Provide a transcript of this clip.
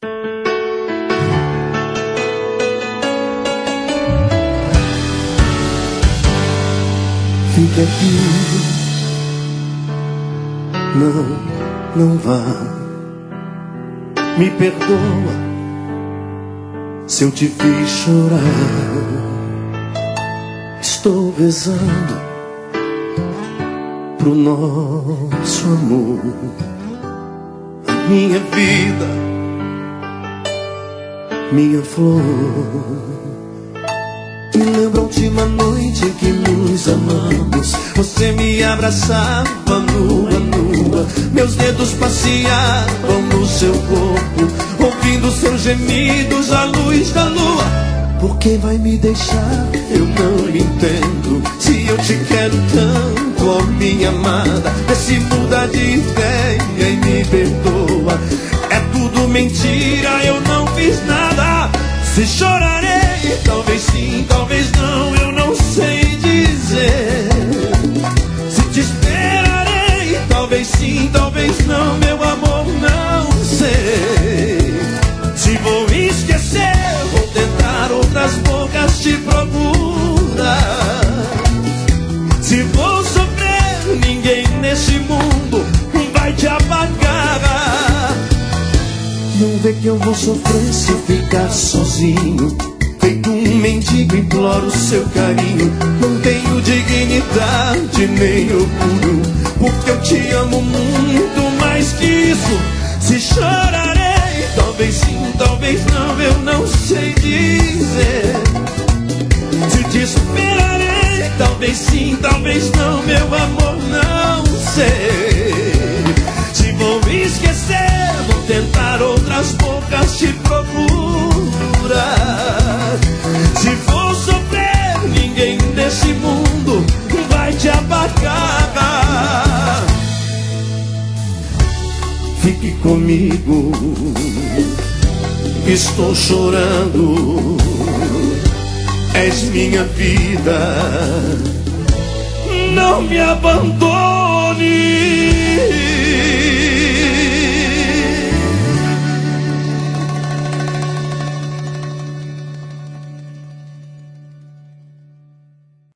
Fique aqui, não vá. Me perdoa se eu te fiz chorar. Estou rezando pro nosso amor. A minha vida, minha flor. Me lembro a última noite que nos amamos. Você me abraçava nua, nua. Meus dedos passeavam no seu corpo, ouvindo seus gemidos à luz da lua. Por que vai me deixar? Eu não entendo. Se eu te quero tanto, ó minha amada, vê se muda de ideia e me perdoa. É tudo mentira, eu não fiz nada. Se chorarei, talvez sim, talvez não, eu não sei dizer. Se te esperarei, talvez sim, talvez não, meu amor, não sei. Se vou esquecer, vou tentar, outras bocas te procurar. Se vou sofrer, ninguém nesse mundo vai te apagar. Não vê que eu vou sofrer se ficar sozinho. Feito um mendigo, imploro seu carinho. Não tenho dignidade nem orgulho, porque eu te amo muito mais que isso. Se chorarei, talvez sim, talvez não, eu não sei dizer. Se te esperarei, talvez sim, talvez não, meu amor, não sei. Se vou esquecer, vou tentar, outras bocas te procurar. Se for sofrer, ninguém nesse mundo vai te apagar. Fique comigo, estou chorando. És minha vida, não me abandone.